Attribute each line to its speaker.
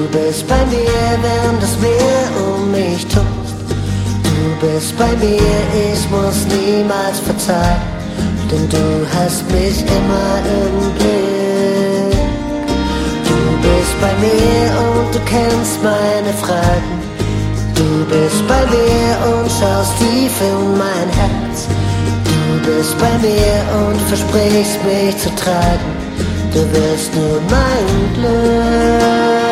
Speaker 1: Du bist bei mir, wenn das Meer um mich tobt. Du bist bei mir, ich muss niemals verzeihen, denn du hast mich immer im Blick. Du bist bei mir und du kennst meine Fragen. Du bist bei mir und schaust tief in mein Herz. Du bist bei mir und versprichst mich zu tragen. Du wirst nur mein Glück.